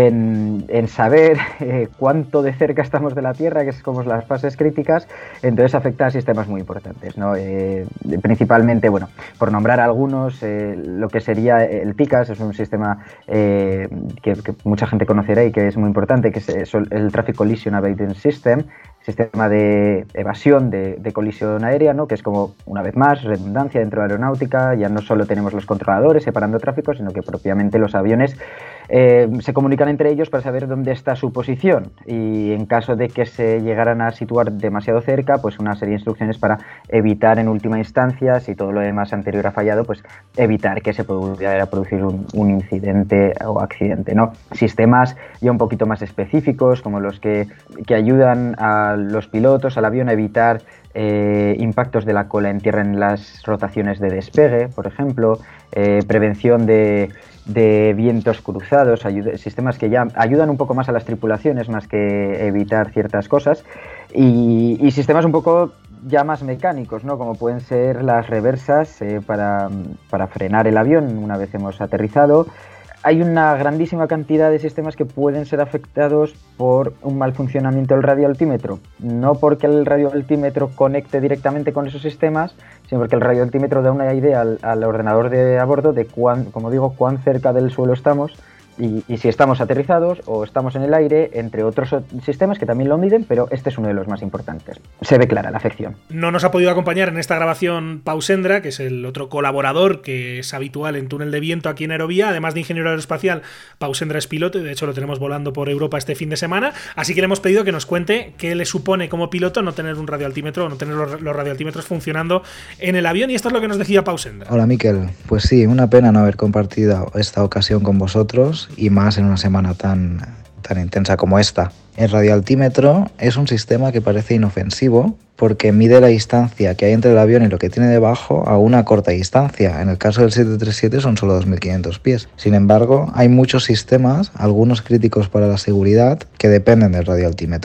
en, en saber eh, cuánto de cerca estamos de la Tierra, que es como las fases críticas, entonces afecta a sistemas muy importantes, ¿no? Eh, principalmente, bueno, por nombrar algunos, eh, lo que sería el TICAS, es un sistema eh, que, que mucha gente conocerá y que es muy importante, que es el Traffic Collision Avoidance System, sistema de evasión de, de colisión aérea, ¿no? Que es como, una vez más, redundancia dentro de la aeronáutica. Ya no solo tenemos los controladores separando tráfico, sino que propiamente los aviones eh, se comunican entre ellos para saber dónde está su posición y en caso de que se llegaran a situar demasiado cerca, pues una serie de instrucciones para evitar en última instancia, si todo lo demás anterior ha fallado, pues evitar que se pudiera producir un, un incidente o accidente, ¿no? Sistemas ya un poquito más específicos, como los que, que ayudan a los pilotos, al avión, a evitar eh, impactos de la cola en tierra en las rotaciones de despegue, por ejemplo, eh, prevención de, de vientos cruzados, ayuda, sistemas que ya ayudan un poco más a las tripulaciones más que evitar ciertas cosas, y, y sistemas un poco ya más mecánicos, ¿no? Como pueden ser las reversas eh, para, para frenar el avión una vez hemos aterrizado. Hay una grandísima cantidad de sistemas que pueden ser afectados por un mal funcionamiento del radioaltímetro. No porque el radioaltímetro conecte directamente con esos sistemas, sino porque el radioaltímetro da una idea al, al ordenador de a bordo de cuán, como digo, cuán cerca del suelo estamos y, y si estamos aterrizados o estamos en el aire, entre otros sistemas que también lo miden, pero este es uno de los más importantes. Se ve clara la afección. No nos ha podido acompañar en esta grabación Pau Sendra, que es el otro colaborador que es habitual en Túnel de Viento aquí en Aerovía. Además de ingeniero aeroespacial, Pau Sendra es piloto y de hecho lo tenemos volando por Europa este fin de semana, así que le hemos pedido que nos cuente qué le supone como piloto no tener un radioaltímetro, no tener los, los radioaltímetros funcionando en el avión, y esto es lo que nos decía Pau Sendra. Hola Miquel, pues sí, una pena no haber compartido esta ocasión con vosotros y más en una semana tan, tan intensa como esta. El radioaltímetro es un sistema que parece inofensivo porque mide la distancia que hay entre el avión y lo que tiene debajo a una corta distancia. En el caso del siete treinta y siete son solo dos mil quinientos pies. Sin embargo, hay muchos sistemas, algunos críticos para la seguridad, que dependen del radioaltímetro.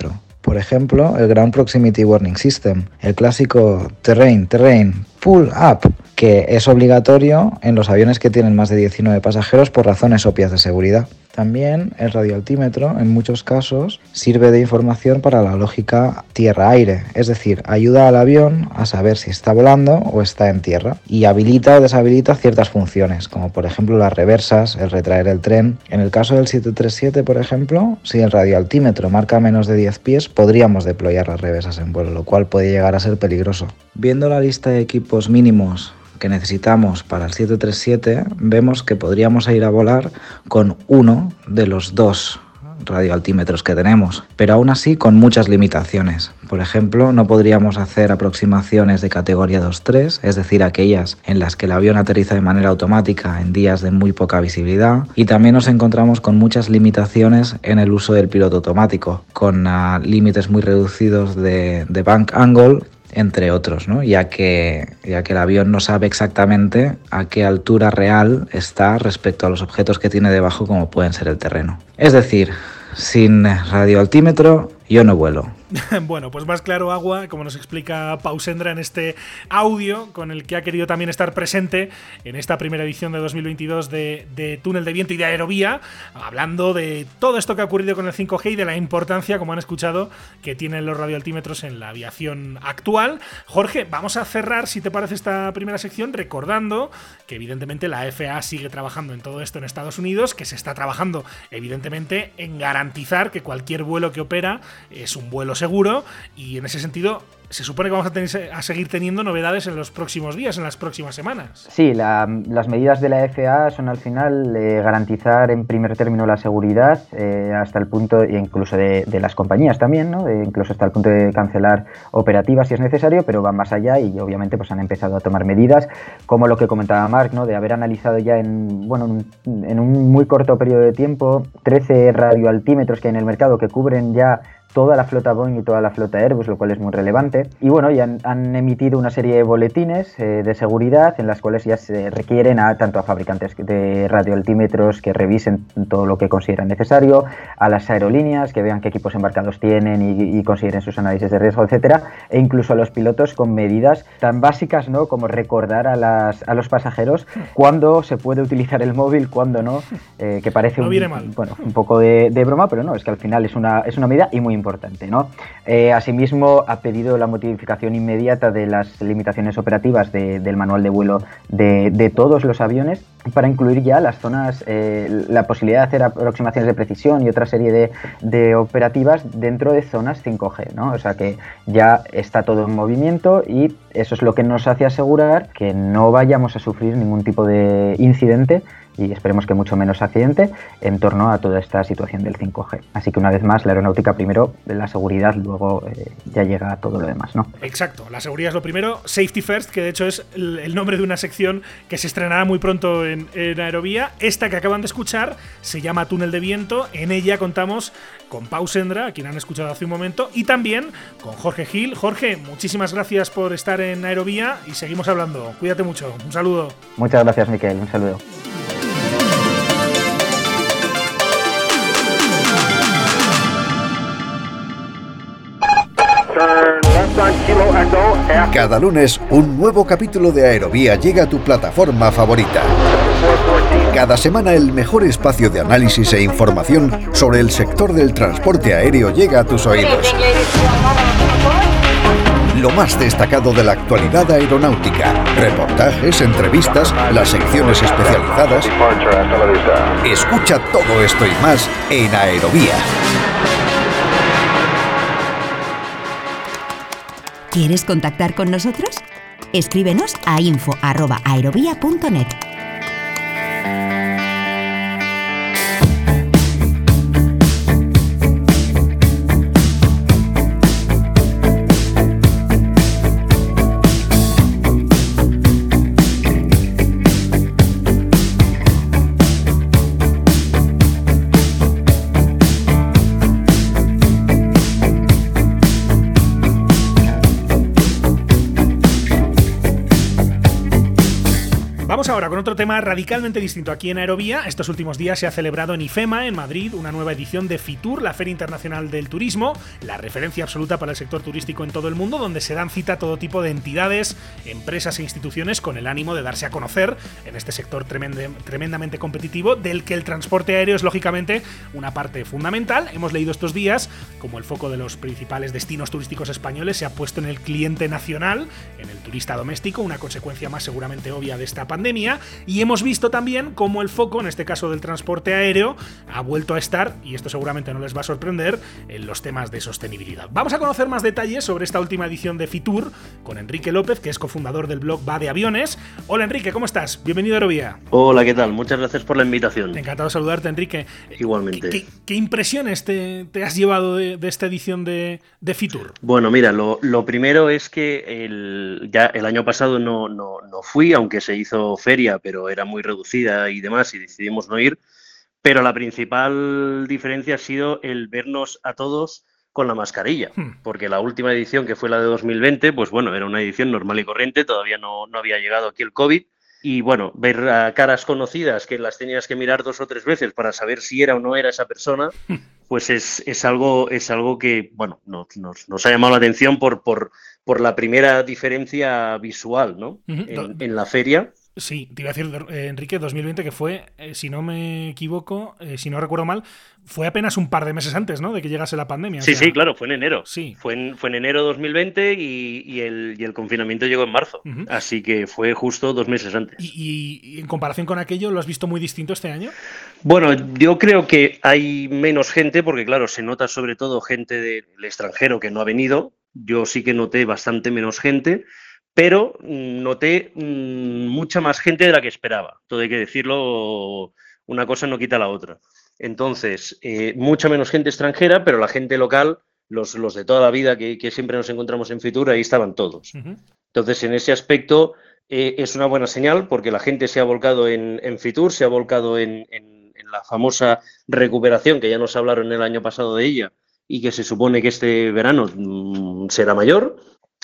Por ejemplo, el Ground Proximity Warning System, el clásico Terrain, Terrain, Pull Up, que es obligatorio en los aviones que tienen más de diecinueve pasajeros por razones obvias de seguridad. También el radioaltímetro, en muchos casos, sirve de información para la lógica tierra-aire, es decir, ayuda al avión a saber si está volando o está en tierra y habilita o deshabilita ciertas funciones, como por ejemplo las reversas, el retraer el tren. En el caso del siete tres siete, por ejemplo, si el radioaltímetro marca menos de diez pies, podríamos deployar las reversas en vuelo, lo cual puede llegar a ser peligroso. Viendo la lista de equipos mínimos que necesitamos para el siete tres siete, vemos que podríamos ir a volar con uno de los dos radioaltímetros que tenemos, pero aún así con muchas limitaciones. Por ejemplo, no podríamos hacer aproximaciones de categoría dos tres, es decir, aquellas en las que el avión aterriza de manera automática en días de muy poca visibilidad, y también nos encontramos con muchas limitaciones en el uso del piloto automático, con uh, límites muy reducidos de, de bank angle, entre otros, ¿no? ya que, ya que el avión no sabe exactamente a qué altura real está respecto a los objetos que tiene debajo, como pueden ser el terreno. Es decir, sin radioaltímetro yo no vuelo. Bueno, pues más claro agua, como nos explica Pau Sendra en este audio con el que ha querido también estar presente en esta primera edición de dos mil veintidós de, de Túnel de Viento y de Aerovía, hablando de todo esto que ha ocurrido con el cinco G y de la importancia, como han escuchado, que tienen los radioaltímetros en la aviación actual. Jorge, vamos a cerrar, si te parece, esta primera sección recordando que evidentemente la F A A sigue trabajando en todo esto en Estados Unidos, que se está trabajando evidentemente en garantizar que cualquier vuelo que opera es un vuelo seguro, y en ese sentido se supone que vamos a, tener, a seguir teniendo novedades en los próximos días, en las próximas semanas. Sí, la, las medidas de la F A A son al final eh, garantizar en primer término la seguridad eh, hasta el punto, e incluso de, de las compañías también, ¿no? De, incluso hasta el punto de cancelar operativas si es necesario, pero van más allá y obviamente pues han empezado a tomar medidas, como lo que comentaba Marc, ¿no? De haber analizado ya en, bueno, en un muy corto periodo de tiempo trece radioaltímetros que hay en el mercado que cubren ya toda la flota Boeing y toda la flota Airbus, lo cual es muy relevante. Y bueno, ya han, han emitido una serie de boletines eh, de seguridad en las cuales ya se requieren a tanto a fabricantes de radioaltímetros que revisen todo lo que consideran necesario, a las aerolíneas que vean qué equipos embarcados tienen y, y consideren sus análisis de riesgo, etcétera, e incluso a los pilotos con medidas tan básicas, ¿no?, como recordar a, las, a los pasajeros cuándo se puede utilizar el móvil, cuándo no, eh, que parece no un, bueno, un poco de, de broma, pero no, es que al final es una, es una medida y muy importante. Importante, ¿no? Eh, asimismo, ha pedido la modificación inmediata de las limitaciones operativas de, del manual de vuelo de, de todos los aviones para incluir ya las zonas, eh, la posibilidad de hacer aproximaciones de precisión y otra serie de, de operativas dentro de zonas cinco G, ¿no? O sea que ya está todo en movimiento y eso es lo que nos hace asegurar que no vayamos a sufrir ningún tipo de incidente y esperemos que mucho menos accidente en torno a toda esta situación del cinco G. Así que una vez más, la aeronáutica primero, la seguridad, luego eh, ya llega a todo lo demás, ¿no? Exacto, la seguridad es lo primero, Safety First, que de hecho es el, el nombre de una sección que se estrenará muy pronto en, en Aerovía. Esta que acaban de escuchar se llama Túnel de Viento, en ella contamos con Pau Sendra, a quien han escuchado hace un momento, y también con Jorge Gil. Jorge, muchísimas gracias por estar en Aerovía y seguimos hablando. Cuídate mucho, un saludo. Muchas gracias, Miquel, un saludo. Cada lunes, un nuevo capítulo de Aerovía llega a tu plataforma favorita. Cada semana, el mejor espacio de análisis e información sobre el sector del transporte aéreo llega a tus oídos. Lo más destacado de la actualidad aeronáutica, reportajes, entrevistas, las secciones especializadas. Escucha todo esto y más en Aerovía. ¿Quieres contactar con nosotros? Escríbenos a info arroba aerovía punto net. Vamos ahora con otro tema radicalmente distinto aquí en Aerovía. Estos últimos días se ha celebrado en IFEMA, en Madrid, una nueva edición de FITUR, la Feria Internacional del Turismo, la referencia absoluta para el sector turístico en todo el mundo, donde se dan cita a todo tipo de entidades, empresas e instituciones con el ánimo de darse a conocer en este sector tremende, tremendamente competitivo, del que el transporte aéreo es lógicamente una parte fundamental. Hemos leído estos días como el foco de los principales destinos turísticos españoles se ha puesto en el cliente nacional, en el turista doméstico, una consecuencia más seguramente obvia de esta pandemia. pandemia, y hemos visto también cómo el foco, en este caso del transporte aéreo, ha vuelto a estar, y esto seguramente no les va a sorprender, en los temas de sostenibilidad. Vamos a conocer más detalles sobre esta última edición de FITUR con Enrique López, que es cofundador del blog Va de Aviones. Hola Enrique, ¿cómo estás? Bienvenido a Aerovía. Hola, ¿qué tal? Muchas gracias por la invitación. Encantado de saludarte, Enrique. Igualmente. ¿Qué, qué, qué impresiones te, te has llevado de, de esta edición de, de FITUR? Bueno, mira, lo, lo primero es que el, ya el año pasado no, no, no fui, aunque se hizo feria, pero era muy reducida y demás, y decidimos no ir. Pero la principal diferencia ha sido el vernos a todos con la mascarilla, hmm. porque la última edición, que fue la de dos mil veinte, pues bueno, era una edición normal y corriente, todavía no, no había llegado aquí el COVID, y bueno, ver a caras conocidas que las tenías que mirar dos o tres veces para saber si era o no era esa persona, pues es, es, algo, es algo que, bueno, nos, nos, nos ha llamado la atención por, por, por la primera diferencia visual, ¿no? Uh-huh. en, en la feria. Sí, te iba a decir, eh, Enrique, dos mil veinte, que fue, eh, si no me equivoco, eh, si no recuerdo mal, fue apenas un par de meses antes, ¿no?, de que llegase la pandemia. Sí, o sea... sí, claro, fue en enero. Sí. Fue en, fue en enero de dos mil veinte y, y, el, y el confinamiento llegó en marzo. Uh-huh. Así que fue justo dos meses antes. ¿Y, y, y en comparación con aquello, lo has visto muy distinto este año? Bueno, yo creo que hay menos gente, porque claro, se nota sobre todo gente del extranjero que no ha venido. Yo sí que noté bastante menos gente, pero noté mmm, mucha más gente de la que esperaba. Todo hay que decirlo, una cosa no quita la otra. Entonces, eh, mucha menos gente extranjera, pero la gente local, los, los de toda la vida que, que siempre nos encontramos en FITUR, ahí estaban todos. Uh-huh. Entonces, en ese aspecto eh, es una buena señal, porque la gente se ha volcado en, en FITUR, se ha volcado en, en, en la famosa recuperación, que ya nos hablaron el año pasado de ella, y que se supone que este verano mmm, será mayor.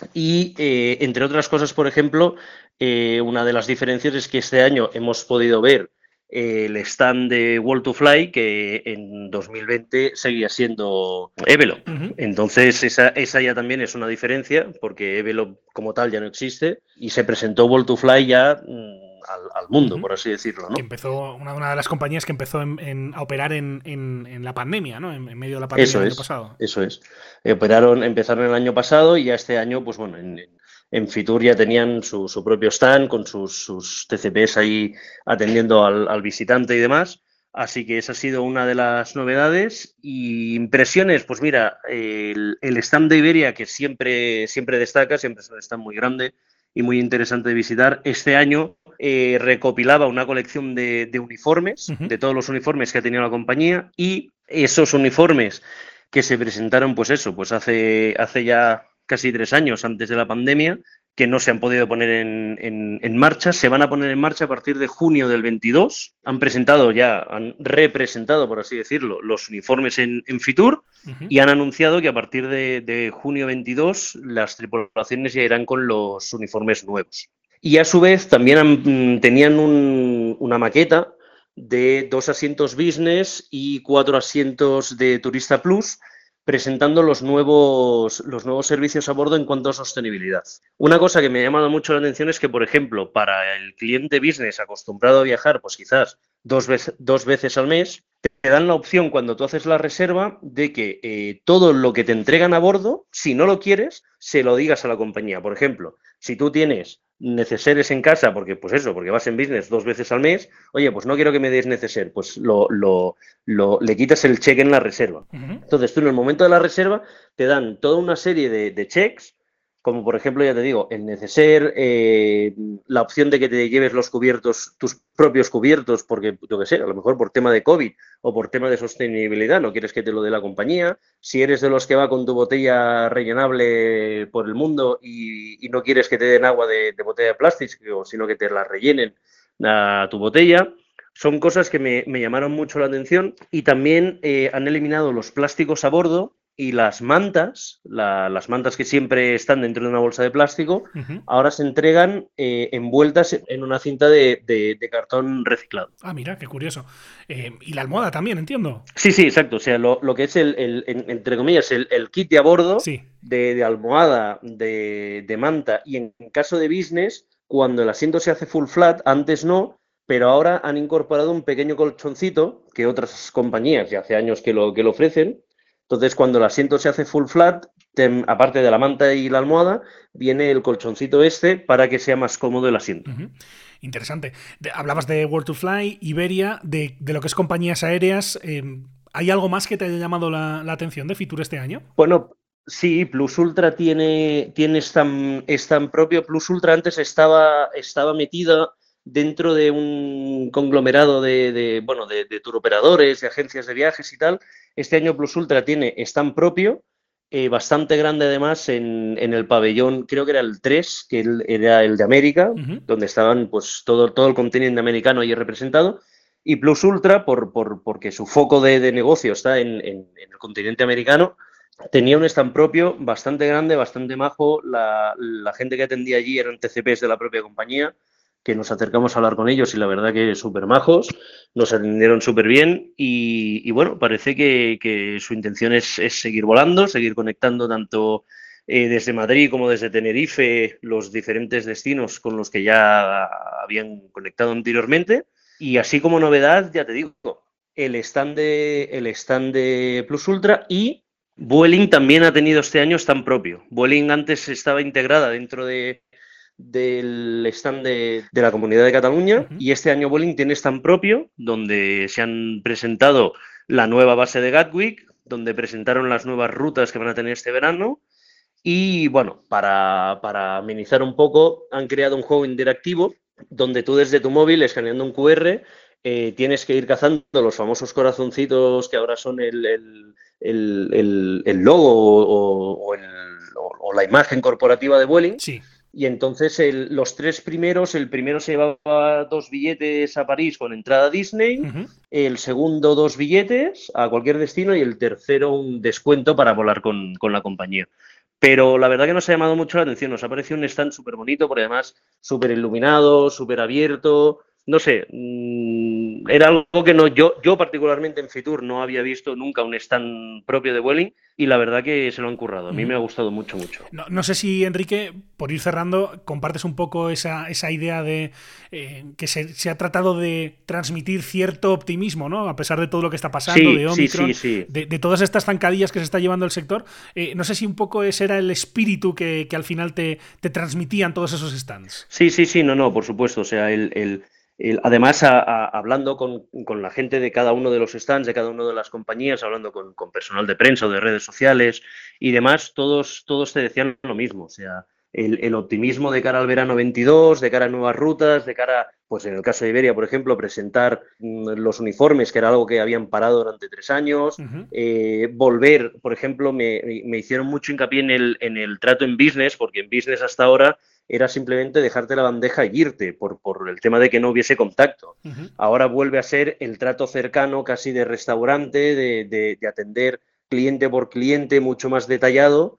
Y, eh, entre otras cosas, por ejemplo, eh, una de las diferencias es que este año hemos podido ver eh, el stand de World to Fly, que en dos mil veinte seguía siendo Evelo. Uh-huh. Entonces, esa, esa ya también es una diferencia, porque Evelo como tal ya no existe, y se presentó World to Fly ya mmm, al, al mundo, uh-huh. por así decirlo, ¿no? Que empezó, una, una de las compañías que empezó en, en, a operar en, en, en la pandemia, ¿no? En, en medio de la pandemia eso del es, año pasado. Eso es. Eh, operaron, empezaron el año pasado y ya este año, pues bueno, en, en FITUR ya tenían su, su propio stand con sus, sus T C Ps ahí atendiendo al, al visitante y demás. Así que esa ha sido una de las novedades. Y impresiones, pues mira, el, el stand de Iberia, que siempre, siempre destaca, siempre es un stand muy grande y muy interesante de visitar. Este año eh, recopilaba una colección de, de uniformes, uh-huh. de todos los uniformes que ha tenido la compañía, y esos uniformes que se presentaron, pues eso, pues hace, hace ya casi tres años antes de la pandemia, que no se han podido poner en, en, en marcha, se van a poner en marcha a partir de junio del veintidós. Han presentado ya, han representado, por así decirlo, los uniformes en, en FITUR, uh-huh. y han anunciado que a partir de, de junio veintidós las tripulaciones ya irán con los uniformes nuevos. Y a su vez también han, tenían un, una maqueta de dos asientos business y cuatro asientos de Turista Plus, presentando los nuevos, los nuevos servicios a bordo en cuanto a sostenibilidad. Una cosa que me ha llamado mucho la atención es que, por ejemplo, para el cliente business acostumbrado a viajar, pues quizás dos veces, dos veces al mes, te dan la opción cuando tú haces la reserva de que eh, todo lo que te entregan a bordo, si no lo quieres, se lo digas a la compañía. Por ejemplo, si tú tienes neceseres en casa, porque pues eso, porque vas en business dos veces al mes, oye, pues no quiero que me des neceser, pues lo, lo, lo, le quitas el cheque en la reserva. Uh-huh. Entonces tú en el momento de la reserva te dan toda una serie de, de checks, como por ejemplo, ya te digo, el neceser, eh, la opción de que te lleves los cubiertos, tus propios cubiertos, porque yo qué sé, a lo mejor por tema de COVID o por tema de sostenibilidad, no quieres que te lo dé la compañía. Si eres de los que va con tu botella rellenable por el mundo y, y no quieres que te den agua de, de botella de plástico, sino que te la rellenen a tu botella. Son cosas que me, me llamaron mucho la atención. Y también eh, han eliminado los plásticos a bordo, y las mantas, la, las mantas que siempre están dentro de una bolsa de plástico, uh-huh. ahora se entregan eh, envueltas en una cinta de, de, de cartón reciclado. Ah, mira, qué curioso. Eh, y la almohada también, entiendo. Sí, sí, exacto. O sea, lo, lo que es el, el, el entre comillas, el, el kit de a bordo sí. de, de almohada, de, de manta, y en caso de business, cuando el asiento se hace full flat, antes no, pero ahora han incorporado un pequeño colchoncito que otras compañías ya hace años que lo, que lo ofrecen. Entonces, cuando el asiento se hace full flat, te, aparte de la manta y la almohada, viene el colchoncito este para que sea más cómodo el asiento. Uh-huh. Interesante. De, hablabas de Where to Fly, Iberia, de, de lo que es compañías aéreas. Eh, ¿Hay algo más que te haya llamado la, la atención de Fitur este año? Bueno, sí, Plus Ultra tiene, tiene stand, stand propio. Plus Ultra antes estaba, estaba metida dentro de un conglomerado de, de, bueno, de, de turoperadores, de agencias de viajes y tal. Este año Plus Ultra tiene stand propio, eh, bastante grande además en, en el pabellón, creo que era el tres, que el, era el de América, uh-huh. donde estaban pues todo, todo el continente americano ahí representado, y Plus Ultra, por, por, porque su foco de, de negocio está en, en, en el continente americano, tenía un stand propio bastante grande, bastante majo. La, la gente que atendía allí eran T C Ps de la propia compañía, que nos acercamos a hablar con ellos y la verdad que súper majos, nos atendieron súper bien y, y bueno, parece que, que su intención es, es seguir volando, seguir conectando tanto eh, desde Madrid como desde Tenerife los diferentes destinos con los que ya habían conectado anteriormente. Y así como novedad, ya te digo, el stand de, el stand de Plus Ultra, y Vueling también ha tenido este año stand propio. Vueling antes estaba integrada dentro de del stand de, de la Comunidad de Cataluña, uh-huh. y este año Vueling tiene stand propio, donde se han presentado la nueva base de Gatwick, donde presentaron las nuevas rutas que van a tener este verano, y bueno, para, para amenizar un poco, han creado un juego interactivo, donde tú desde tu móvil, escaneando un Q R, eh, tienes que ir cazando los famosos corazoncitos que ahora son el, el, el, el, el logo o, o, el, o, o la imagen corporativa de Vueling. Sí. Y entonces el, los tres primeros, el primero se llevaba dos billetes a París con entrada a Disney, uh-huh. el segundo dos billetes a cualquier destino y el tercero un descuento para volar con, con la compañía. Pero la verdad que nos ha llamado mucho la atención, nos ha parecido un stand súper bonito, porque además súper iluminado, súper abierto. No sé, mmm, era algo que no yo, yo particularmente en Fitur no había visto nunca un stand propio de Vueling y la verdad que se lo han currado. A mí me ha gustado mucho, mucho. No, no sé si, Enrique, por ir cerrando, compartes un poco esa, esa idea de eh, que se, se ha tratado de transmitir cierto optimismo, ¿no? A pesar de todo lo que está pasando, sí, de Omicron, sí, sí, sí. De, de todas estas zancadillas que se está llevando el sector. Eh, no sé si un poco ese era el espíritu que, que al final te, te transmitían todos esos stands. Sí, sí, sí, no, no, por supuesto. O sea, el... el... Además, a, a, hablando con, con la gente de cada uno de los stands, de cada una de las compañías, hablando con, con personal de prensa o de redes sociales y demás, todos, todos te decían lo mismo. O sea, el, el optimismo de cara al verano veintidós, de cara a nuevas rutas, de cara, pues en el caso de Iberia, por ejemplo, presentar mmm, los uniformes, que era algo que habían parado durante tres años, uh-huh. eh, volver, por ejemplo, me, me hicieron mucho hincapié en el, en el trato en business, porque en business hasta ahora era simplemente dejarte la bandeja y irte por, por el tema de que no hubiese contacto. Uh-huh. Ahora vuelve a ser el trato cercano, casi de restaurante, de, de, de atender cliente por cliente, mucho más detallado,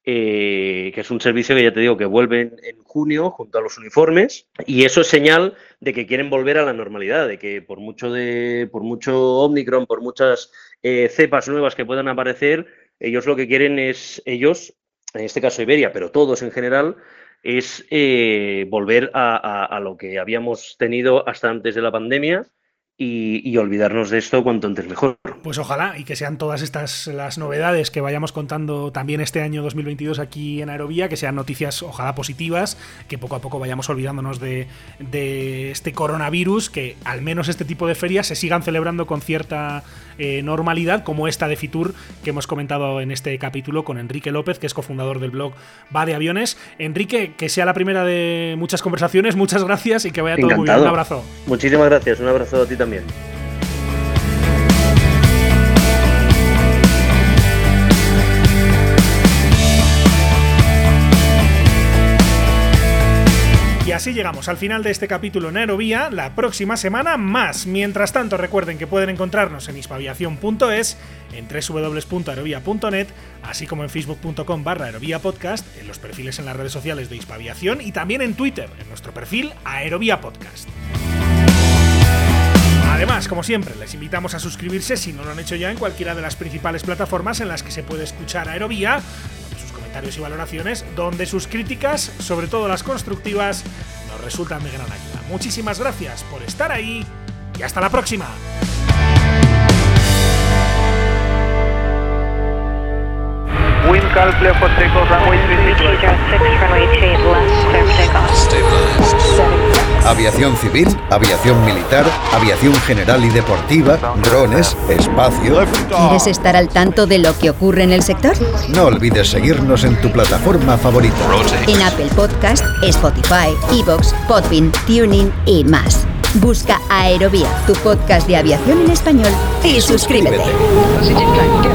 eh, que es un servicio que ya te digo que vuelve en, en junio junto a los uniformes, y eso es señal de que quieren volver a la normalidad, de que por mucho, de, por mucho Omicron, por muchas eh, cepas nuevas que puedan aparecer, ellos lo que quieren es, ellos, en este caso Iberia, pero todos en general, es eh, volver a, a, a lo que habíamos tenido hasta antes de la pandemia y, y olvidarnos de esto cuanto antes mejor. Pues ojalá, y que sean todas estas las novedades que vayamos contando también este año dos mil veintidós aquí en Aerovía, que sean noticias ojalá positivas, que poco a poco vayamos olvidándonos de, de este coronavirus, que al menos este tipo de ferias se sigan celebrando con cierta eh, normalidad, como esta de Fitur que hemos comentado en este capítulo con Enrique López, que es cofundador del blog Va de Aviones. Enrique, que sea la primera de muchas conversaciones, muchas gracias y que vaya todo Encantado. Muy bien. Un abrazo. Muchísimas gracias, un abrazo a ti también. Y así llegamos al final de este capítulo en Aerovía. La próxima semana más. Mientras tanto, recuerden que pueden encontrarnos en hispaviación punto es, en doble u doble u doble u punto aerovía punto net, así como en facebook punto com barra aerovía podcast, en los perfiles en las redes sociales de Hispaviación y también en Twitter, en nuestro perfil Aerovía Podcast. Además, como siempre, les invitamos a suscribirse, si no lo han hecho ya, en cualquiera de las principales plataformas en las que se puede escuchar Aerovía, donde sus comentarios y valoraciones, donde sus críticas, sobre todo las constructivas, nos resultan de gran ayuda. Muchísimas gracias por estar ahí y hasta la próxima. Wind calm, clear for takeoff, runway three six. Aviación civil, aviación militar, aviación general y deportiva, drones, espacio. ¿Quieres estar al tanto de lo que ocurre en el sector? No olvides seguirnos en tu plataforma favorita. En Apple Podcast, Spotify, iVoox, Podbean, TuneIn y más. Busca Aerovía, tu podcast de aviación en español, y suscríbete.